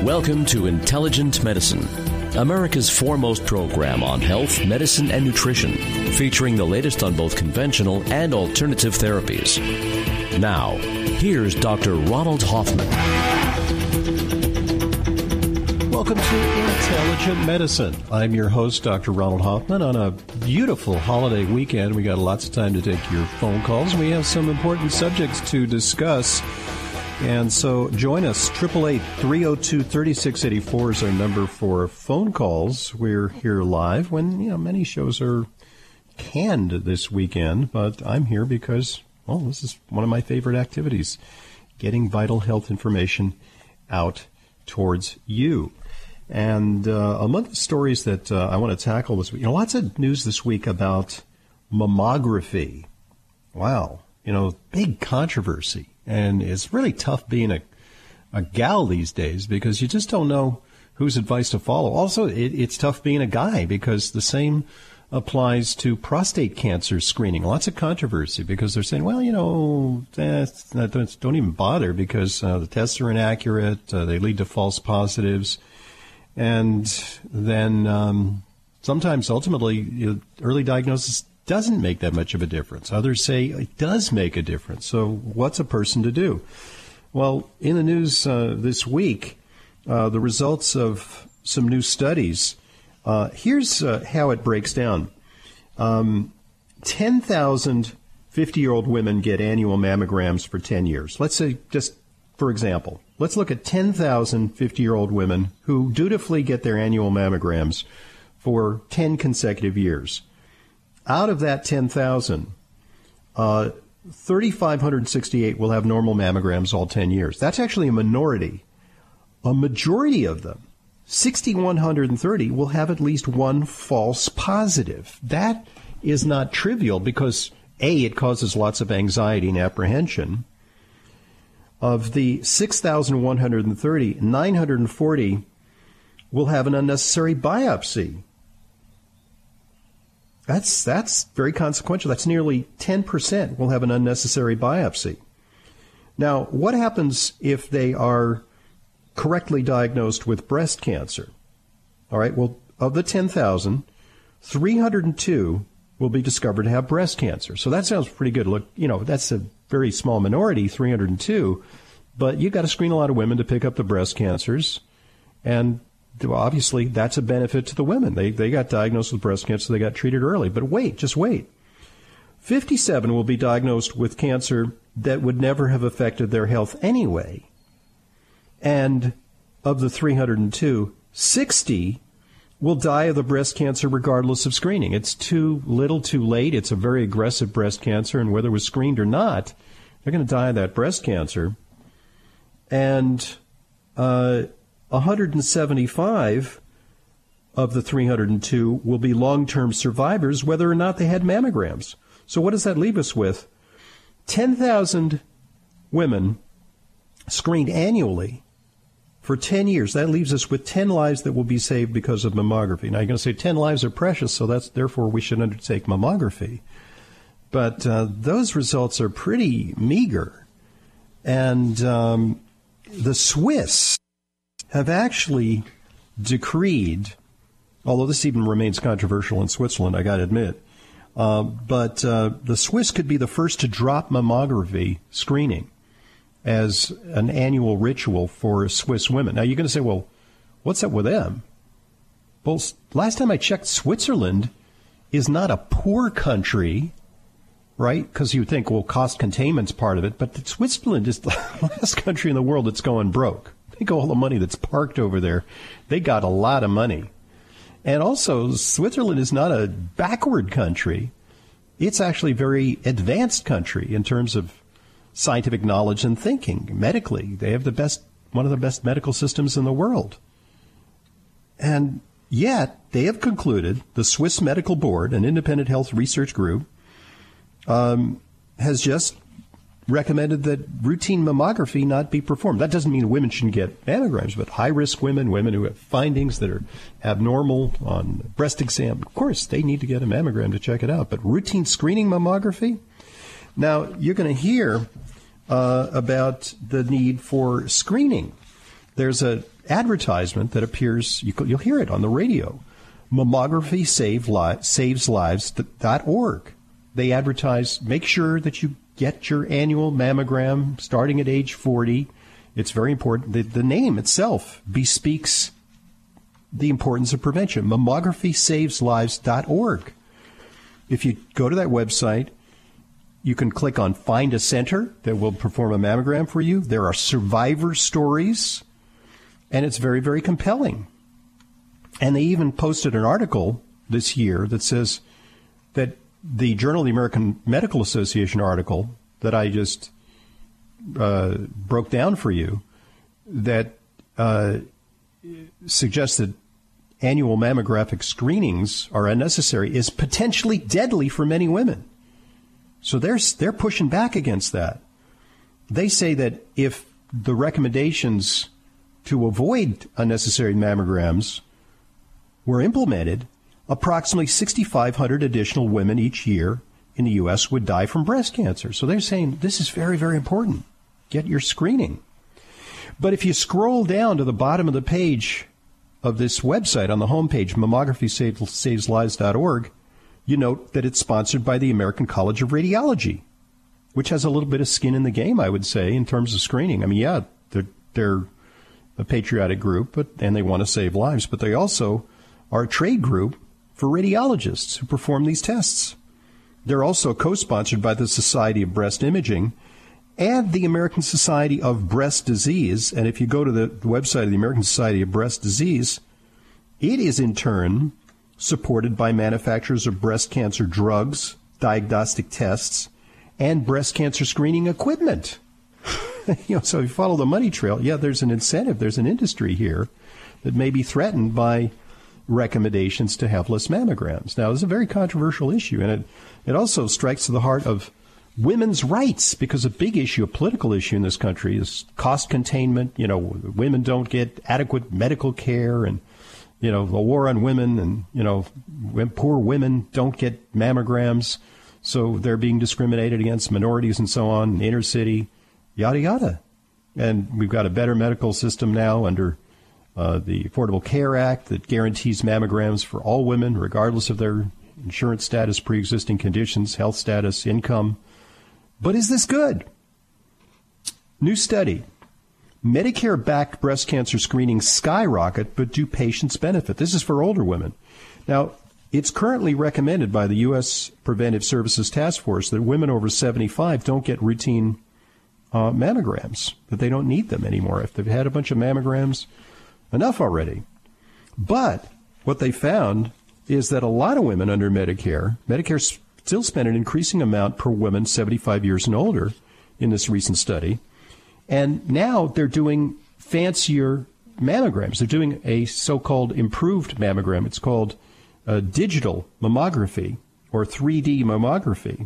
Welcome to Intelligent Medicine, America's foremost program on health, medicine, and nutrition, featuring the latest on both conventional and alternative therapies. Now, here's Dr. Ronald Hoffman. Welcome to Intelligent Medicine. I'm your host, Dr. Ronald Hoffman. On a beautiful holiday weekend, we got lots of time to take your phone calls. We have some important subjects to discuss. And so join us. 888-302-3684 is our number for phone calls. We're here live when, many shows are canned this weekend. But I'm here because, this is one of my favorite activities, getting vital health information out towards you. And among the stories that I want to tackle this week, lots of news this week about mammography. Wow. Big controversy. And it's really tough being a gal these days because you just don't know whose advice to follow. Also, it's tough being a guy because the same applies to prostate cancer screening. Lots of controversy because they're saying, don't even bother because the tests are inaccurate. They lead to false positives. And then sometimes ultimately early diagnosis doesn't make that much of a difference. Others say it does make a difference. So what's a person to do? Well, in the news this week, the results of some new studies, here's how it breaks down. 10,000 50-year-old women get annual mammograms for 10 years. Let's say, just for example, let's look at 10,000 50-year-old women who dutifully get their annual mammograms for 10 consecutive years. Out of that 10,000, 3,568 will have normal mammograms all 10 years. That's actually a minority. A majority of them, 6,130, will have at least one false positive. That is not trivial because, A, it causes lots of anxiety and apprehension. Of the 6,130, 940 will have an unnecessary biopsy. That's very consequential. That's nearly 10% will have an unnecessary biopsy. Now, what happens if they are correctly diagnosed with breast cancer? All right, well, of the 10,000, 302 will be discovered to have breast cancer. So that sounds pretty good. Look, that's a very small minority, 302, but you've got to screen a lot of women to pick up the breast cancers, and obviously, that's a benefit to the women. They got diagnosed with breast cancer. They got treated early. But just wait. 57 will be diagnosed with cancer that would never have affected their health anyway. And of the 302, 60 will die of the breast cancer regardless of screening. It's too little, too late. It's a very aggressive breast cancer. And whether it was screened or not, they're going to die of that breast cancer. And 175 of the 302 will be long-term survivors, whether or not they had mammograms. So what does that leave us with? 10,000 women screened annually for 10 years. That leaves us with 10 lives that will be saved because of mammography. Now, you're going to say 10 lives are precious, so therefore we should undertake mammography. But those results are pretty meager. And the Swiss have actually decreed, although this even remains controversial in Switzerland, I got to admit, but the Swiss could be the first to drop mammography screening as an annual ritual for Swiss women. Now, you're going to say, well, what's up with them? Well, last time I checked, Switzerland is not a poor country, right? Because you would think, well, cost containment's part of it, but Switzerland is the last country in the world that's going broke. Think of all the money that's parked over there. They got a lot of money. And also, Switzerland is not a backward country. It's actually a very advanced country in terms of scientific knowledge and thinking. Medically, they have one of the best medical systems in the world. And yet, they have concluded, the Swiss Medical Board, an independent health research group, has just recommended that routine mammography not be performed. That doesn't mean women shouldn't get mammograms, but high-risk women who have findings that are abnormal on breast exam, of course, they need to get a mammogram to check it out. But routine screening mammography? Now, you're going to hear about the need for screening there's an advertisement that appears, you'll hear it on the radio, mammographysaves.org. They advertise, make sure that you get your annual mammogram starting at age 40. It's very important. The name itself bespeaks the importance of prevention, mammographysaves.org. If you go to that website, you can click on Find a Center that will perform a mammogram for you. There are survivor stories, and it's very, very compelling. And they even posted an article this year that says that the Journal of the American Medical Association article that I just broke down for you that suggests that annual mammographic screenings are unnecessary is potentially deadly for many women. So they're pushing back against that. They say that if the recommendations to avoid unnecessary mammograms were implemented, approximately 6,500 additional women each year in the U.S. would die from breast cancer. So they're saying this is very, very important. Get your screening. But if you scroll down to the bottom of the page of this website on the homepage, mammographysaves.org, you note that it's sponsored by the American College of Radiology, which has a little bit of skin in the game, I would say, in terms of screening. I mean, yeah, they're a patriotic group, and they want to save lives, but they also are a trade group for radiologists who perform these tests. They're also co-sponsored by the Society of Breast Imaging and the American Society of Breast Disease. And if you go to the website of the American Society of Breast Disease, it is in turn supported by manufacturers of breast cancer drugs, diagnostic tests, and breast cancer screening equipment. So if you follow the money trail, yeah, there's an incentive, there's an industry here that may be threatened by recommendations to have less mammograms. Now, this is a very controversial issue, and it also strikes to the heart of women's rights, because a big issue, a political issue in this country is cost containment. You know, women don't get adequate medical care, and, you know, the war on women, and, you know, poor women don't get mammograms, so they're being discriminated against, minorities and so on, inner city, yada, yada. And we've got a better medical system now under the Affordable Care Act that guarantees mammograms for all women, regardless of their insurance status, pre-existing conditions, health status, income. But is this good? New study. Medicare-backed breast cancer screenings skyrocket, but do patients benefit? This is for older women. Now, it's currently recommended by the U.S. Preventive Services Task Force that women over 75 don't get routine mammograms, that they don't need them anymore. If they've had a bunch of mammograms, enough already. But what they found is that a lot of women under Medicare still spend an increasing amount per woman 75 years and older in this recent study. And now they're doing fancier mammograms. They're doing a so-called improved mammogram. It's called digital mammography or 3D mammography.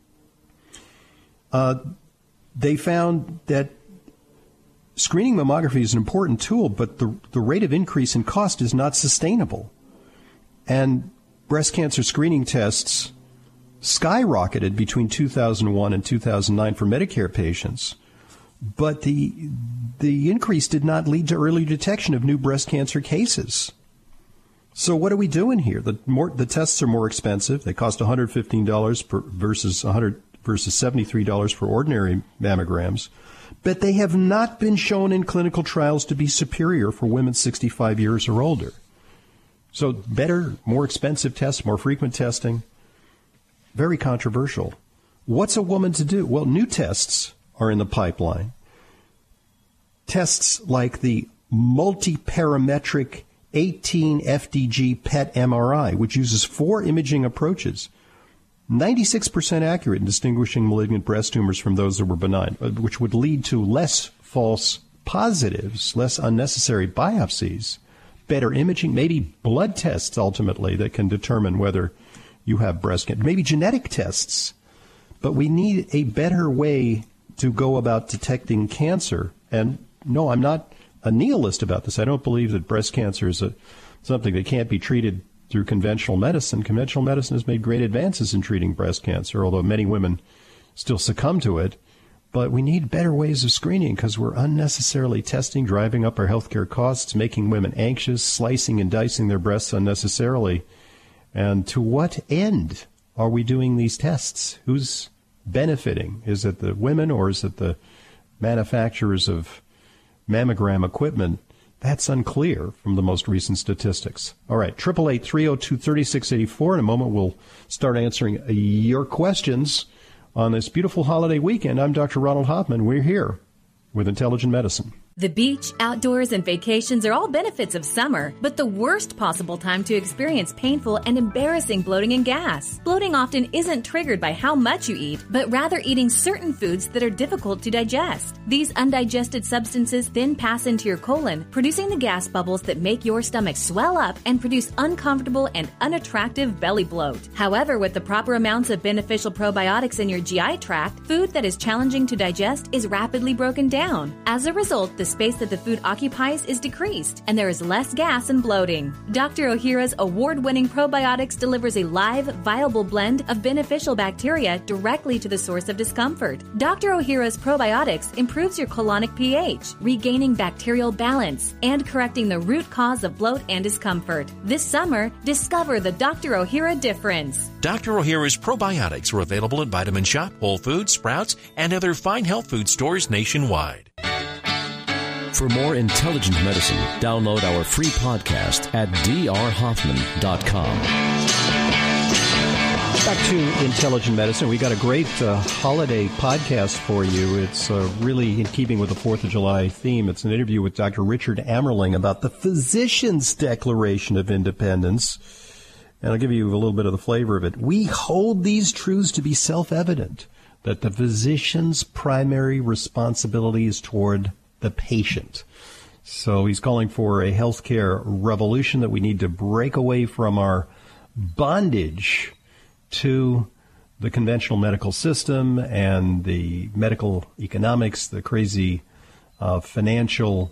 They found that screening mammography is an important tool, but the rate of increase in cost is not sustainable. And breast cancer screening tests skyrocketed between 2001 and 2009 for Medicare patients, but the increase did not lead to early detection of new breast cancer cases. So what are we doing here? The tests are more expensive. They cost $115 versus $73 for ordinary mammograms, but they have not been shown in clinical trials to be superior for women 65 years or older. So better, more expensive tests, more frequent testing, very controversial. What's a woman to do? Well, new tests are in the pipeline. Tests like the multiparametric 18-FDG PET MRI, which uses 4 imaging approaches, 96% accurate in distinguishing malignant breast tumors from those that were benign, which would lead to less false positives, less unnecessary biopsies, better imaging, maybe blood tests ultimately that can determine whether you have breast cancer, maybe genetic tests. But we need a better way to go about detecting cancer. And no, I'm not a nihilist about this. I don't believe that breast cancer is something that can't be treated through conventional medicine. Conventional medicine has made great advances in treating breast cancer, although many women still succumb to it. But we need better ways of screening because we're unnecessarily testing, driving up our healthcare costs, making women anxious, slicing and dicing their breasts unnecessarily. And to what end are we doing these tests? Who's benefiting? Is it the women or is it the manufacturers of mammogram equipment? That's unclear from the most recent statistics. All right, 888-302-3684. In a moment, we'll start answering your questions on this beautiful holiday weekend. I'm Dr. Ronald Hoffman. We're here with Intelligent Medicine. The beach, outdoors, and vacations are all benefits of summer, but the worst possible time to experience painful and embarrassing bloating and gas. Bloating often isn't triggered by how much you eat, but rather eating certain foods that are difficult to digest. These undigested substances then pass into your colon, producing the gas bubbles that make your stomach swell up and produce uncomfortable and unattractive belly bloat. However, with the proper amounts of beneficial probiotics in your GI tract, food that is challenging to digest is rapidly broken down. As a result, the space that the food occupies is decreased, and there is less gas and bloating. Dr. Ohhira's award-winning probiotics delivers a live, viable blend of beneficial bacteria directly to the source of discomfort. Dr. Ohhira's probiotics improves your colonic pH, regaining bacterial balance, and correcting the root cause of bloat and discomfort. This summer, discover the Dr. Ohhira difference. Dr. Ohhira's probiotics are available at Vitamin Shop, Whole Foods, Sprouts, and other fine health food stores nationwide. For more intelligent medicine, download our free podcast at drhoffman.com. Back to Intelligent Medicine. We got a great holiday podcast for you. It's really in keeping with the 4th of July theme. It's an interview with Dr. Richard Ammerling about the Physician's Declaration of Independence. And I'll give you a little bit of the flavor of it. We hold these truths to be self-evident, that the physician's primary responsibility is toward the patient. So he's calling for a healthcare revolution, that we need to break away from our bondage to the conventional medical system and the medical economics, the crazy financial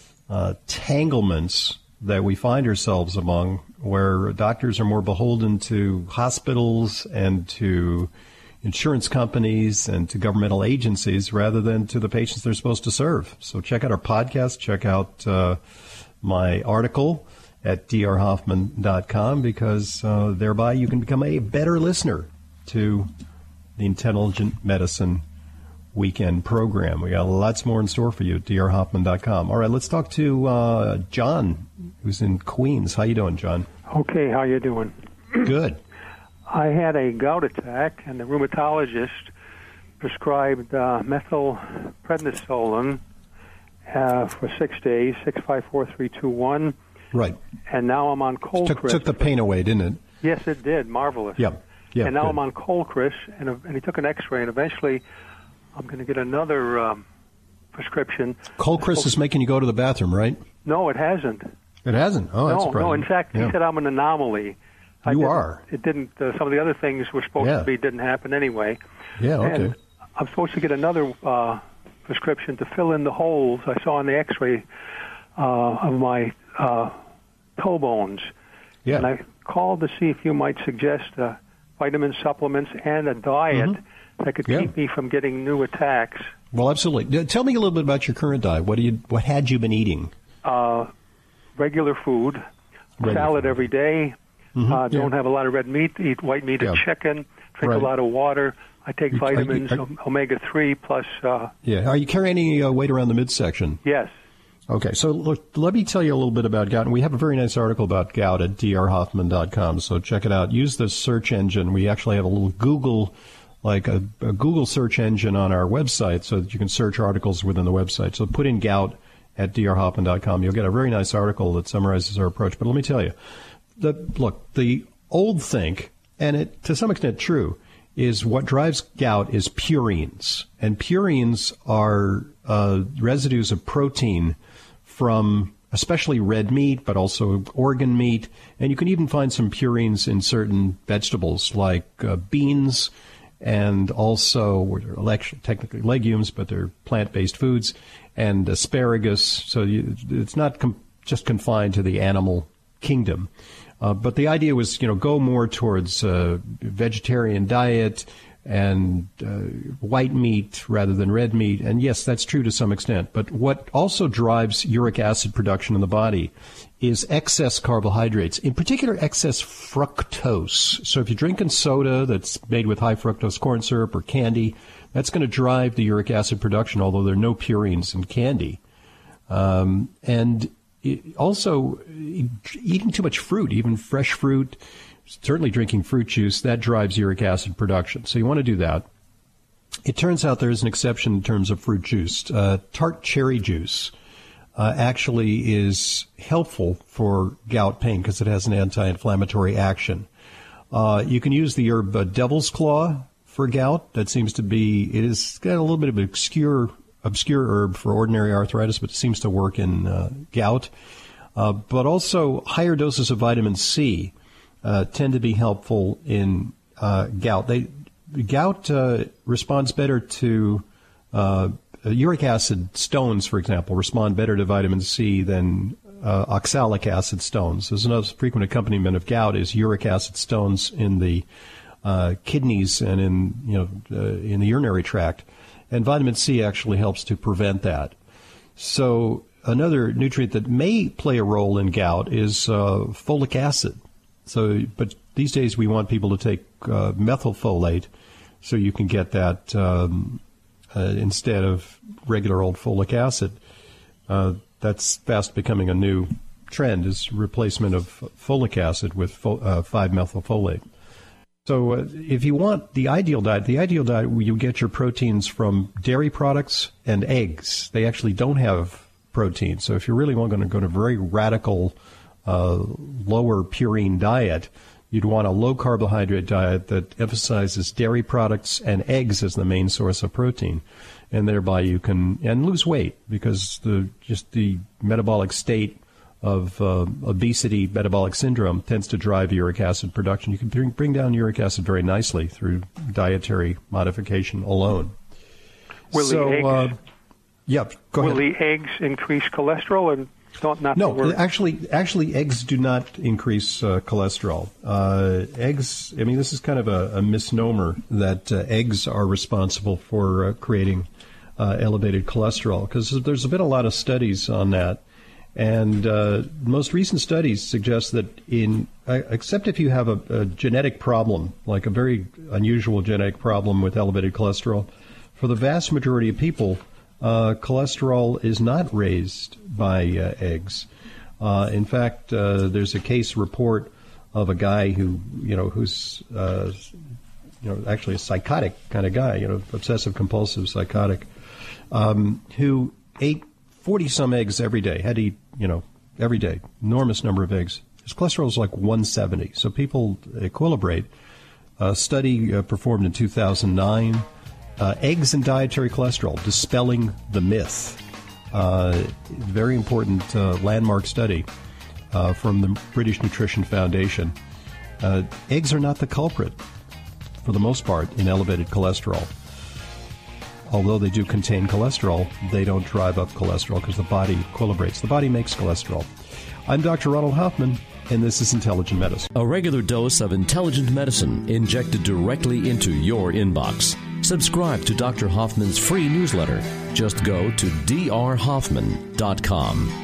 tanglements that we find ourselves among, where doctors are more beholden to hospitals and to insurance companies and to governmental agencies rather than to the patients they're supposed to serve. So check out our podcast, check out my article at drhoffman.com, because thereby you can become a better listener to the Intelligent Medicine Weekend program. We got lots more in store for you at drhoffman.com. All right, let's talk to John, who's in Queens. How you doing, John? Okay, how you doing? Good. I had a gout attack, and the rheumatologist prescribed methylprednisolone for 6 days, 6-5-4-3-2-1. Right. And now I'm on Colchris. Took the pain away, didn't it? Yes, it did. Marvelous. Yeah. And now good. I'm on Colchris, and he took an X-ray, and eventually I'm going to get another prescription. Colchris is making you go to the bathroom, right? No, it hasn't. It hasn't? Oh, that's surprising. No, in fact, he said I'm an anomaly. You are. It didn't. Some of the other things were supposed to be didn't happen anyway. Yeah, okay. And I'm supposed to get another prescription to fill in the holes I saw on the X-ray of my toe bones. Yeah. And I called to see if you might suggest vitamin supplements and a diet that could keep me from getting new attacks. Well, absolutely. Tell me a little bit about your current diet. What had you been eating? Regular food, salad every day. Don't have a lot of red meat. Eat white meat and chicken. Drink a lot of water. I take vitamins, omega-3 plus. Are you carrying any weight around the midsection? Yes. Okay, so look, let me tell you a little bit about gout. And we have a very nice article about gout at drhoffman.com, so check it out. Use the search engine. We actually have a little Google, like a Google search engine on our website, so that you can search articles within the website. So put in gout at drhoffman.com. You'll get a very nice article that summarizes our approach. But let me tell you, the old think, and it to some extent true, is what drives gout is purines. And purines are residues of protein from especially red meat, but also organ meat. And you can even find some purines in certain vegetables like beans, and also technically legumes, but they're plant-based foods, and asparagus. So it's not just confined to the animal kingdom. But the idea was, go more towards a vegetarian diet, and white meat rather than red meat. And yes, that's true to some extent. But what also drives uric acid production in the body is excess carbohydrates, in particular excess fructose. So if you're drinking soda that's made with high fructose corn syrup or candy, that's going to drive the uric acid production, although there are no purines in candy. And also, eating too much fruit, even fresh fruit, certainly drinking fruit juice, that drives uric acid production. So you want to do that. It turns out there is an exception in terms of fruit juice. Tart cherry juice actually is helpful for gout pain because it has an anti-inflammatory action. You can use the herb devil's claw for gout. That seems to be, it has got a little bit of an obscure herb for ordinary arthritis, but it seems to work in gout. But also higher doses of vitamin C tend to be helpful in gout. Gout responds better to uric acid stones, for example, respond better to vitamin C than oxalic acid stones. There's another frequent accompaniment of gout is uric acid stones in the kidneys and in the urinary tract. And vitamin C actually helps to prevent that. So another nutrient that may play a role in gout is folic acid. But these days we want people to take methylfolate so you can get that instead of regular old folic acid. That's fast becoming a new trend, is replacement of folic acid with 5-methylfolate. So if you want the ideal diet where you get your proteins from dairy products and eggs. They actually don't have protein. So if you're really going to go to a very radical lower purine diet, you'd want a low carbohydrate diet that emphasizes dairy products and eggs as the main source of protein. And thereby you can lose weight because the metabolic state of obesity, metabolic syndrome, tends to drive uric acid production. You can bring down uric acid very nicely through dietary modification alone. Will the eggs increase cholesterol and not No, actually, eggs do not increase cholesterol. Eggs, I mean, this is kind of a misnomer that eggs are responsible for creating elevated cholesterol, because there's been a lot of studies on that. And most recent studies suggest that except if you have a genetic problem, like a very unusual genetic problem with elevated cholesterol, for the vast majority of people, cholesterol is not raised by eggs. In fact, there's a case report of a guy who's actually a psychotic kind of guy, obsessive compulsive psychotic, who ate 40-some eggs every day, had to eat, every day, enormous number of eggs. His cholesterol is like 170. So people equilibrate. A study performed in 2009, eggs and dietary cholesterol, dispelling the myth. Very important landmark study from the British Nutrition Foundation. Eggs are not the culprit, for the most part, in elevated cholesterol. Although they do contain cholesterol, they don't drive up cholesterol because the body equilibrates. The body makes cholesterol. I'm Dr. Ronald Hoffman, and this is Intelligent Medicine. A regular dose of intelligent medicine injected directly into your inbox. Subscribe to Dr. Hoffman's free newsletter. Just go to drhoffman.com.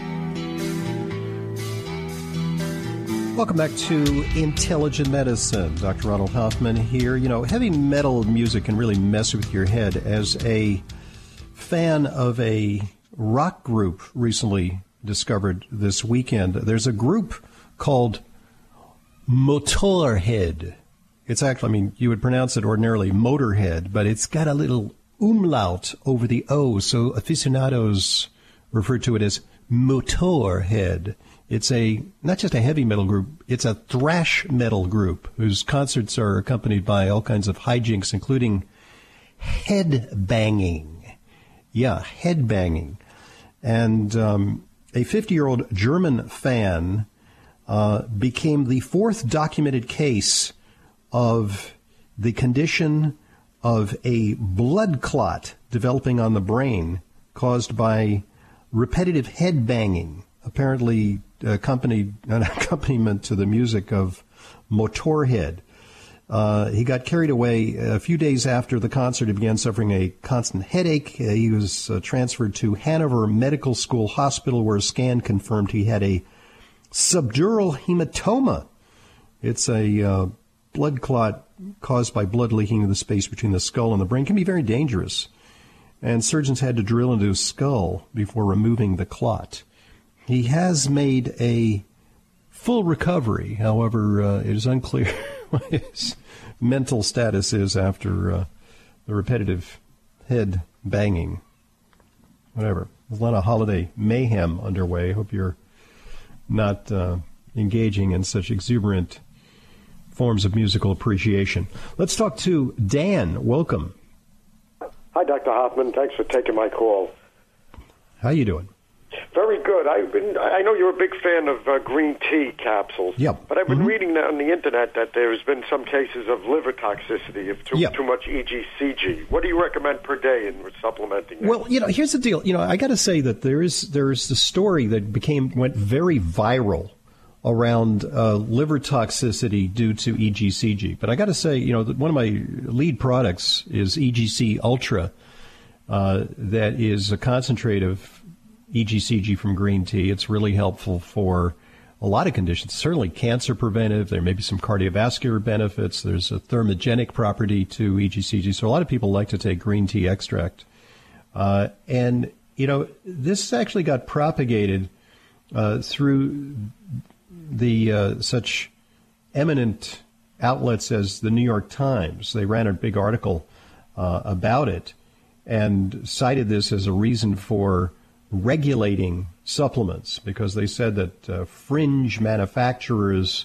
Welcome back to Intelligent Medicine. Dr. Ronald Hoffman here. Heavy metal music can really mess with your head. As a fan of a rock group recently discovered this weekend, there's a group called Motorhead. It's actually, you would pronounce it ordinarily Motorhead, but it's got a little umlaut over the O, so aficionados refer to it as Motorhead. It's not just a heavy metal group, it's a thrash metal group whose concerts are accompanied by all kinds of hijinks, including head banging. Yeah, head banging. And a 50-year-old German fan became the fourth documented case of the condition of a blood clot developing on the brain caused by repetitive head banging, apparently an accompaniment to the music of Motorhead. He got carried away a few days after the concert. He began suffering a constant headache. He was transferred to Hanover Medical School Hospital, where a scan confirmed he had a subdural hematoma. It's a blood clot caused by blood leaking in the space between the skull and the brain. It can be very dangerous. And surgeons had to drill into his skull before removing the clot. He has made a full recovery. However, it is unclear what his mental status is after the repetitive head banging. Whatever. There's a lot of holiday mayhem underway. Hope you're not engaging in such exuberant forms of musical appreciation. Let's talk to Dan. Welcome. Hi, Dr. Hoffman. Thanks for taking my call. How you doing? Very good. I know you're a big fan of green tea capsules. Yep. But I've been reading on the Internet that there's been some cases of liver toxicity of too much EGCG. What do you recommend per day in supplementing that? Well, here's the deal. I got to say that there is the story that went very viral around liver toxicity due to EGCG. But I got to say, one of my lead products is EGC Ultra, that is a concentrate of EGCG from green tea. It's really helpful for a lot of conditions, certainly cancer preventive. There may be some cardiovascular benefits. There's a thermogenic property to EGCG. So a lot of people like to take green tea extract. And this actually got propagated through the such eminent outlets as the New York Times. They ran a big article about it and cited this as a reason for regulating supplements, because they said that fringe manufacturers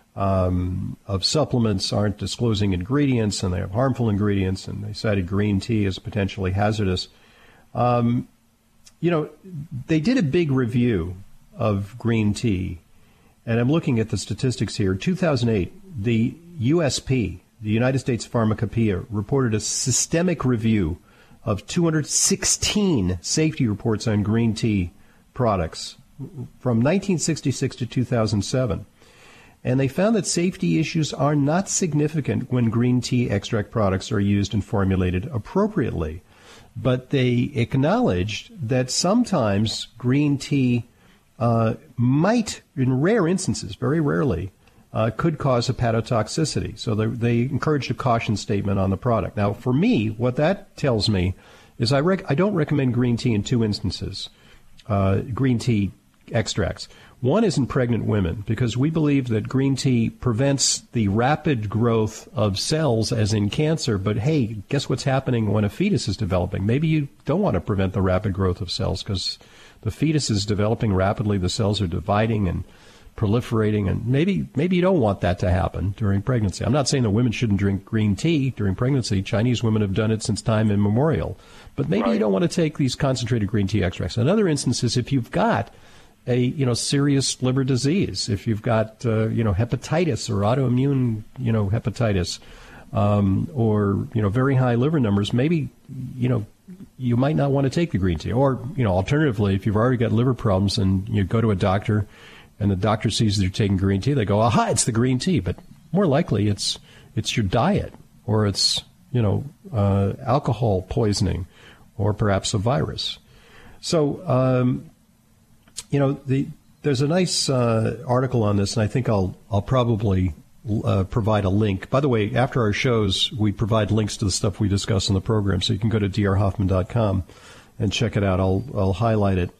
of supplements aren't disclosing ingredients and they have harmful ingredients, and they cited green tea as potentially hazardous. They did a big review of green tea, and I'm looking at the statistics here. 2008, the USP, the United States Pharmacopoeia, reported a systemic review of 216 safety reports on green tea products from 1966 to 2007. And they found that safety issues are not significant when green tea extract products are used and formulated appropriately. But they acknowledged that sometimes green tea might, in rare instances, very rarely, could cause hepatotoxicity. So they encouraged a caution statement on the product. Now, for me, what that tells me is I don't recommend green tea in two instances, green tea extracts. One is in pregnant women, because we believe that green tea prevents the rapid growth of cells as in cancer. But, hey, guess what's happening when a fetus is developing? Maybe you don't want to prevent the rapid growth of cells because the fetus is developing rapidly. The cells are dividing and proliferating, and maybe you don't want that to happen during pregnancy. I'm not saying that women shouldn't drink green tea during pregnancy. Chinese women have done it since time immemorial. But maybe you don't want to take these concentrated green tea extracts. Another instance is if you've got a serious liver disease, if you've got hepatitis or autoimmune hepatitis, or very high liver numbers, maybe you might not want to take the green tea. Or alternatively, if you've already got liver problems and you go to a doctor and the doctor sees that you're taking green tea, they go, aha, it's the green tea. But more likely it's your diet, or it's alcohol poisoning, or perhaps a virus. So there's a nice article on this, and I think I'll probably provide a link. By the way, after our shows, we provide links to the stuff we discuss on the program, so you can go to drhoffman.com and check it out. I'll highlight it.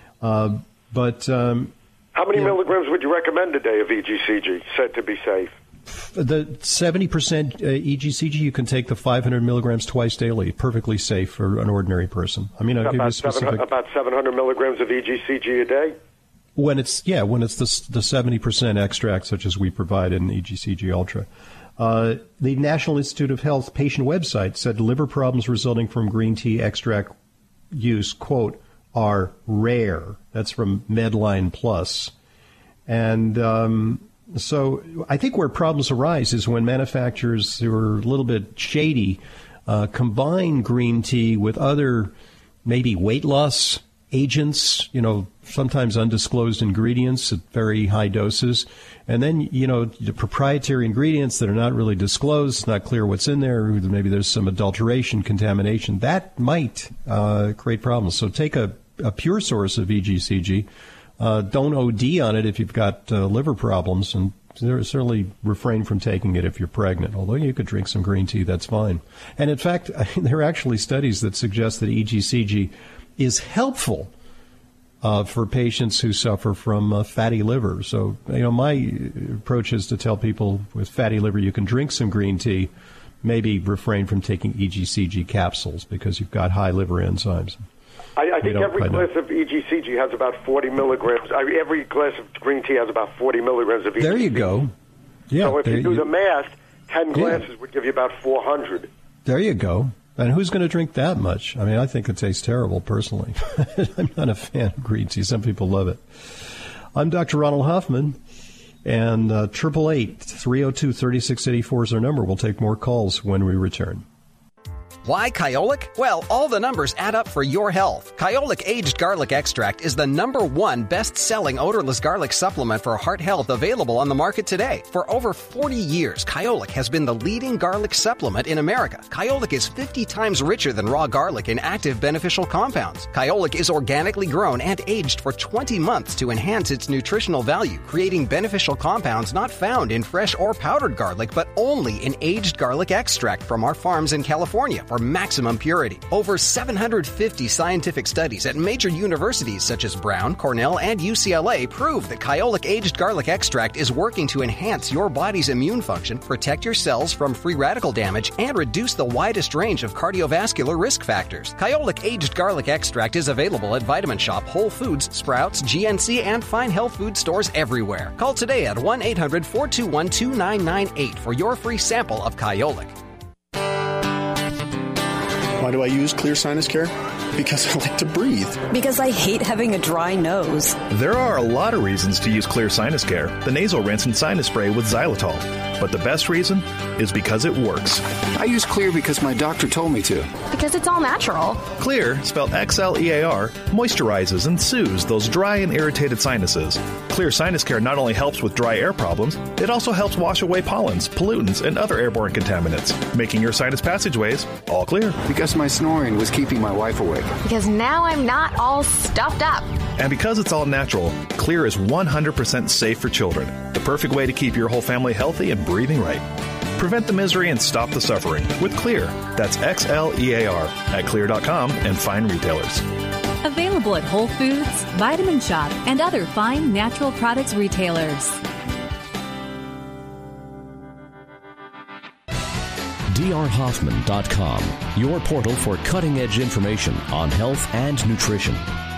How many milligrams would you recommend a day of EGCG, said to be safe? The 70% EGCG, you can take the 500 milligrams twice daily. Perfectly safe for an ordinary person. I mean, I'll give you a specific... About 700 milligrams of EGCG a day? When it's the 70% extract, such as we provide in EGCG Ultra. The National Institute of Health patient website said liver problems resulting from green tea extract use, quote, are rare. That's from Medline Plus. And so I think where problems arise is when manufacturers who are a little bit shady combine green tea with other maybe weight loss agents, sometimes undisclosed ingredients at very high doses. And then, the proprietary ingredients that are not really disclosed, not clear what's in there, maybe there's some adulteration, contamination. That might create problems. So take a pure source of EGCG. Don't OD on it if you've got liver problems, and certainly refrain from taking it if you're pregnant, although you could drink some green tea, that's fine. And in fact, there are actually studies that suggest that EGCG is helpful for patients who suffer from fatty liver. So, my approach is to tell people with fatty liver you can drink some green tea, maybe refrain from taking EGCG capsules because you've got high liver enzymes. I think every glass of EGCG has about 40 milligrams. Every glass of green tea has about 40 milligrams of EGCG. There you go. Yeah. So if you do the math, 10 glasses would give you about 400. There you go. And who's going to drink that much? I mean, I think it tastes terrible, personally. I'm not a fan of green tea. Some people love it. I'm Dr. Ronald Hoffman, and 888-302-3684 is our number. We'll take more calls when we return. Why Kyolic? Well, all the numbers add up for your health. Kyolic Aged Garlic Extract is the #1 best-selling odorless garlic supplement for heart health available on the market today. For over 40 years, Kyolic has been the leading garlic supplement in America. Kyolic is 50 times richer than raw garlic in active beneficial compounds. Kyolic is organically grown and aged for 20 months to enhance its nutritional value, creating beneficial compounds not found in fresh or powdered garlic, but only in aged garlic extract from our farms in California for maximum purity. Over 750 scientific studies at major universities such as Brown, Cornell, and UCLA prove that Kyolic Aged Garlic Extract is working to enhance your body's immune function, protect your cells from free radical damage, and reduce the widest range of cardiovascular risk factors. Kyolic Aged Garlic Extract is available at Vitamin Shop, Whole Foods, Sprouts, GNC, and fine health food stores everywhere. Call today at 1-800-421-2998 for your free sample of Kyolic. Why do I use Clear Sinus Care? Because I like to breathe. Because I hate having a dry nose. There are a lot of reasons to use Clear Sinus Care, the nasal rinse and sinus spray with xylitol. But the best reason is because it works. I use Clear because my doctor told me to. Because it's all natural. Clear, spelled Xlear, moisturizes and soothes those dry and irritated sinuses. Clear Sinus Care not only helps with dry air problems, it also helps wash away pollens, pollutants, and other airborne contaminants, making your sinus passageways all clear. Because my snoring was keeping my wife awake. Because now I'm not all stuffed up. And because it's all natural, Clear is 100% safe for children. The perfect way to keep your whole family healthy and breathing right. Prevent the misery and stop the suffering with Clear. That's Xlear at Clear.com and fine retailers. Available at Whole Foods, Vitamin Shop, and other fine natural products retailers. drhoffman.com, your portal for cutting-edge information on health and nutrition.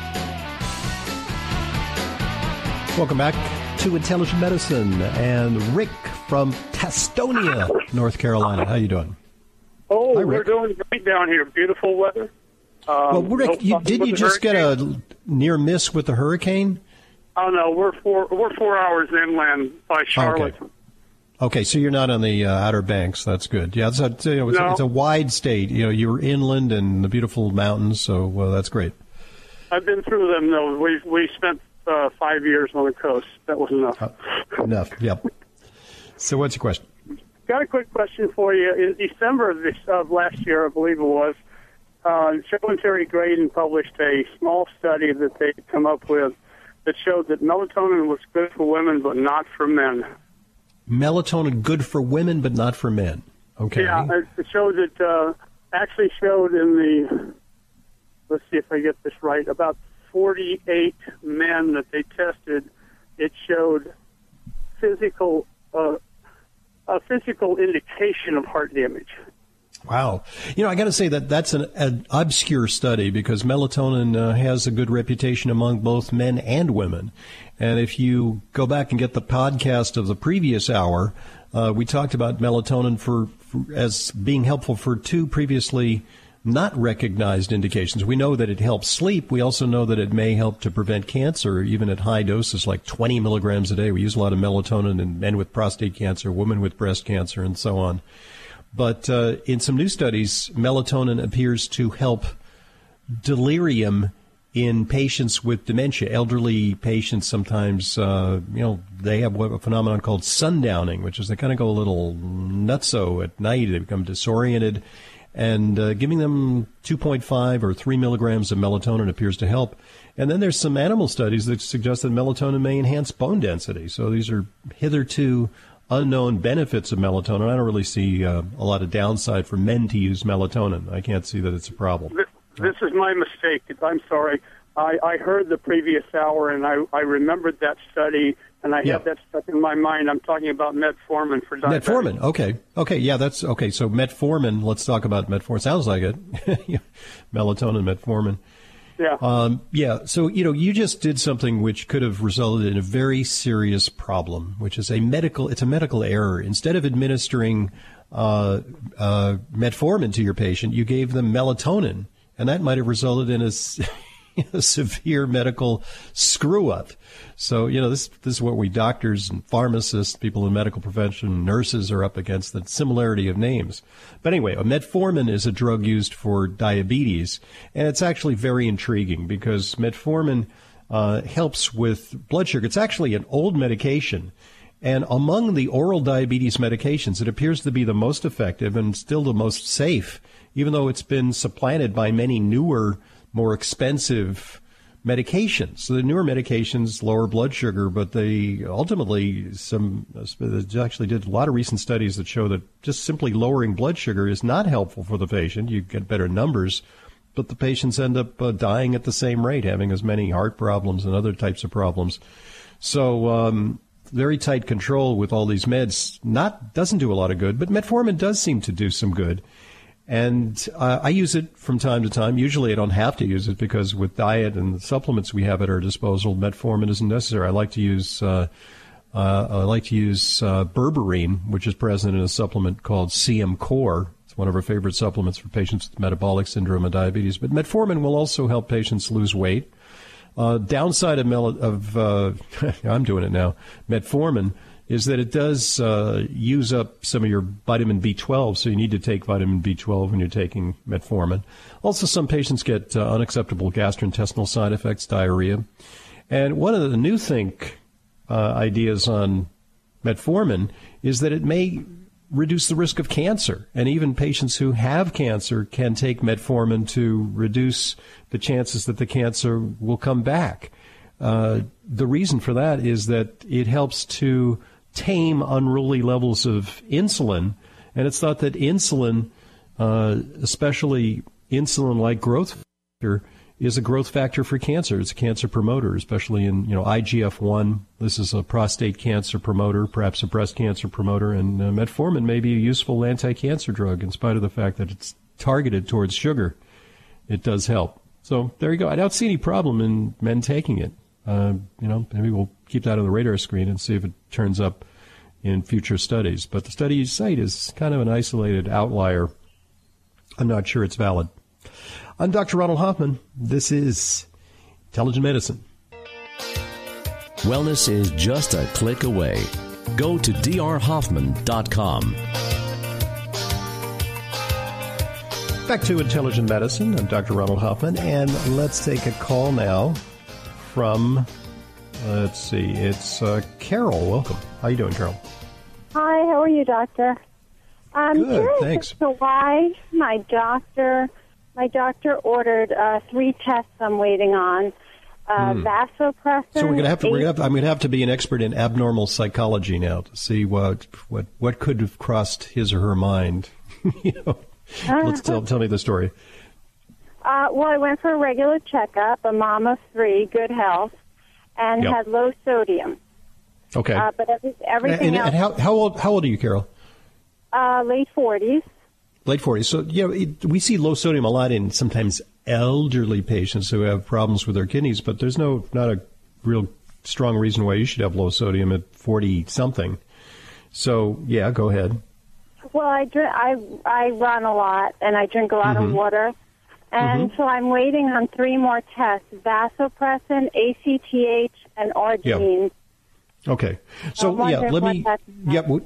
Welcome back to Intelligent Medicine, and Rick from Tastonia, North Carolina. How you doing? Oh, we're doing great down here. Beautiful weather. Well, Rick, didn't you just get a near miss with the hurricane? Oh no, we're 4 hours inland by Charlotte. Okay, so you're not on the Outer Banks. That's good. Yeah, it's a wide state. You're inland and the beautiful mountains, so that's great. I've been through them though. We spent 5 years on the coast. That was enough. Enough. Yep. So, what's your question? Got a quick question for you. In December of last year, I believe it was, Joe and Terry Graydon published a small study that they'd come up with that showed that melatonin was good for women but not for men. Melatonin good for women but not for men. Okay. Yeah, it showed that actually showed in the, let's see if I get this right, about 48 men that they tested, it showed a physical indication of heart damage. Wow. I got to say that's an obscure study because melatonin has a good reputation among both men and women. And if you go back and get the podcast of the previous hour, we talked about melatonin as being helpful for two previously not recognized indications. We know that it helps sleep. We also know that it may help to prevent cancer, even at high doses, like 20 milligrams a day. We use a lot of melatonin in men with prostate cancer, women with breast cancer, and so on. But in some new studies, melatonin appears to help delirium in patients with dementia. Elderly patients sometimes, they have a phenomenon called sundowning, which is they kind of go a little nutso at night. They become disoriented. And giving them 2.5 or 3 milligrams of melatonin appears to help. And then there's some animal studies that suggest that melatonin may enhance bone density. So these are hitherto unknown benefits of melatonin. I don't really see a lot of downside for men to use melatonin. I can't see that it's a problem. This is my mistake. I'm sorry. I heard the previous hour, and I remembered that study, and I had that stuck in my mind. I'm talking about metformin for diabetes. Metformin, okay, yeah, that's okay. So metformin, let's talk about metformin. Sounds like it. Melatonin, metformin. Yeah. So, you just did something which could have resulted in a very serious problem, which is it's a medical error. Instead of administering metformin to your patient, you gave them melatonin. And that might have resulted in a severe medical screw-up. So, this is what we doctors and pharmacists, people in medical profession, nurses are up against, the similarity of names. But anyway, metformin is a drug used for diabetes, and it's actually very intriguing because metformin helps with blood sugar. It's actually an old medication. And among the oral diabetes medications, it appears to be the most effective and still the most safe, even though it's been supplanted by many newer, more expensive medications. So the newer medications lower blood sugar, but they ultimately, actually did a lot of recent studies that show that just simply lowering blood sugar is not helpful for the patient. You get better numbers, but the patients end up dying at the same rate, having as many heart problems and other types of problems. So very tight control with all these meds doesn't do a lot of good, but metformin does seem to do some good. And I use it from time to time. Usually I don't have to use it because with diet and the supplements we have at our disposal, metformin isn't necessary. I like to use berberine, which is present in a supplement called CM Core. It's one of our favorite supplements for patients with metabolic syndrome and diabetes. But metformin will also help patients lose weight. Downside of I'm doing it now, metformin, is that it does use up some of your vitamin B12, so you need to take vitamin B12 when you're taking metformin. Also, some patients get unacceptable gastrointestinal side effects, diarrhea. And one of the new ideas on metformin is that it may reduce the risk of cancer. And even patients who have cancer can take metformin to reduce the chances that the cancer will come back. The reason for that is that it helps to tame unruly levels of insulin, and it's thought that insulin, especially insulin-like growth factor, is a growth factor for cancer. It's a cancer promoter, especially in IGF-1. This is a prostate cancer promoter, perhaps a breast cancer promoter, and metformin may be a useful anti-cancer drug in spite of the fact that it's targeted towards sugar. It does help. So there you go. I don't see any problem in men taking it. Maybe we'll keep that on the radar screen and see if it turns up in future studies. But the study you cite is kind of an isolated outlier. I'm not sure it's valid. I'm Dr. Ronald Hoffman. This is Intelligent Medicine. Wellness is just a click away. Go to drhoffman.com. Back to Intelligent Medicine. I'm Dr. Ronald Hoffman, and let's take a call now from, it's Carol. Welcome. How you doing, Carol? Hi, how are you, doctor? I'm good, thanks. As to why my doctor ordered 3 tests I'm waiting on. Vasopressin. So I'm going to have to be an expert in abnormal psychology now to see what could have crossed his or her mind. Let's tell me the story. Well, I went for a regular checkup, a mom of 3, good health, and had low sodium. Okay. But everything else. And how old are you, Carol? Late 40s. Late 40s. So, we see low sodium a lot in sometimes elderly patients who have problems with their kidneys, but there's not a real strong reason why you should have low sodium at 40-something. So, yeah, go ahead. Well, I run a lot, and I drink a lot of water. And so I'm waiting on 3 more tests, vasopressin, ACTH, and arginine. Okay. So,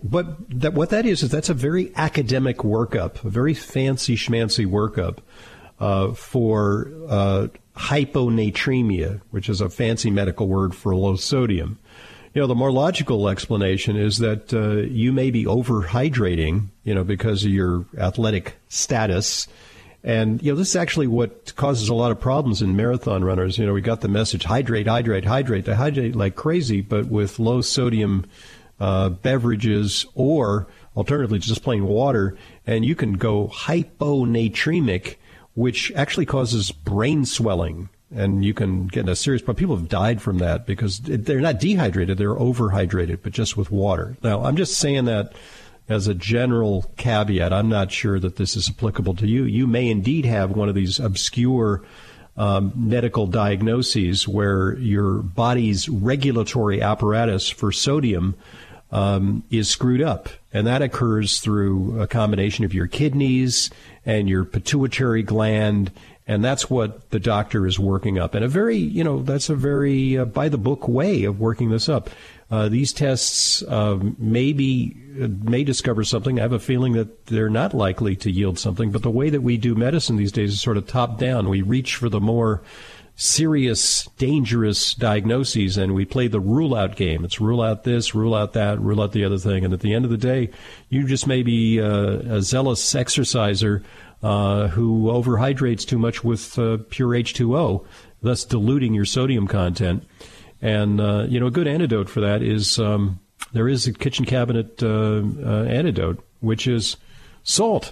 what that is that's a very academic workup, a very fancy schmancy workup for hyponatremia, which is a fancy medical word for low sodium. The more logical explanation is that you may be overhydrating, because of your athletic status. And, this is actually what causes a lot of problems in marathon runners. We got the message, hydrate. They hydrate like crazy, but with low sodium beverages or alternatively just plain water. And you can go hyponatremic, which actually causes brain swelling. And you can get in a serious problem. People have died from that because they're not dehydrated, they're overhydrated, but just with water. Now, I'm just saying that as a general caveat. I'm not sure that this is applicable to you. You may indeed have one of these obscure medical diagnoses where your body's regulatory apparatus for sodium is screwed up. And that occurs through a combination of your kidneys and your pituitary gland. And that's what the doctor is working up. And that's a very by-the-book way of working this up. These tests may discover something. I have a feeling that they're not likely to yield something. But the way that we do medicine these days is sort of top-down. We reach for the more serious, dangerous diagnoses, and we play the rule-out game. It's rule out this, rule out that, rule out the other thing. And at the end of the day, you just may be a zealous exerciser who overhydrates too much with pure H2O, thus diluting your sodium content. And, a good antidote for that is there is a kitchen cabinet antidote, which is salt.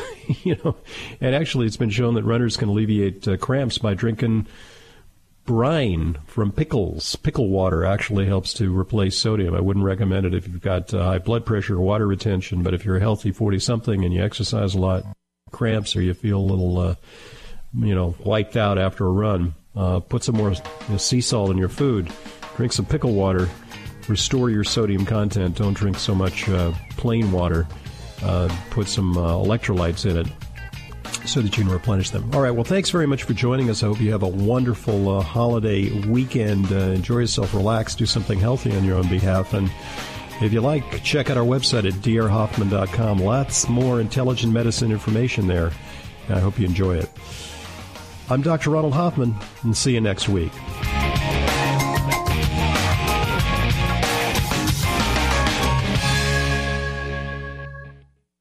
And actually it's been shown that runners can alleviate cramps by drinking brine from pickles. Pickle water actually helps to replace sodium. I wouldn't recommend it if you've got high blood pressure or water retention, but if you're a healthy 40-something and you exercise a lot, cramps, or you feel a little, wiped out after a run, put some more sea salt in your food, drink some pickle water, restore your sodium content. Don't drink so much plain water. Put some electrolytes in it so that you can replenish them. All right, well, thanks very much for joining us. I hope you have a wonderful holiday weekend. Enjoy yourself, relax, do something healthy on your own behalf. And if you like, check out our website at drhoffman.com. Lots more intelligent medicine information there. I hope you enjoy it. I'm Dr. Ronald Hoffman, and see you next week.